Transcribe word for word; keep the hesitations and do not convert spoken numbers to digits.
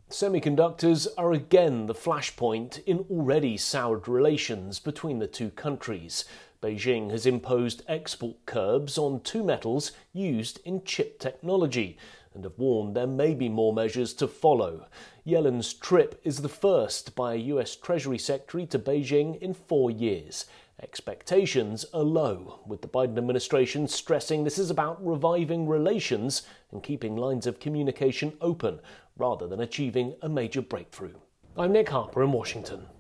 Semiconductors are again the flashpoint in already soured relations between the two countries. Beijing has imposed export curbs on two metals used in chip technology and have warned there may be more measures to follow. Yellen's trip is the first by a U S Treasury Secretary to Beijing in four years. Expectations are low, with the Biden administration stressing this is about reviving relations and keeping lines of communication open, rather than achieving a major breakthrough. I'm Nick Harper in Washington.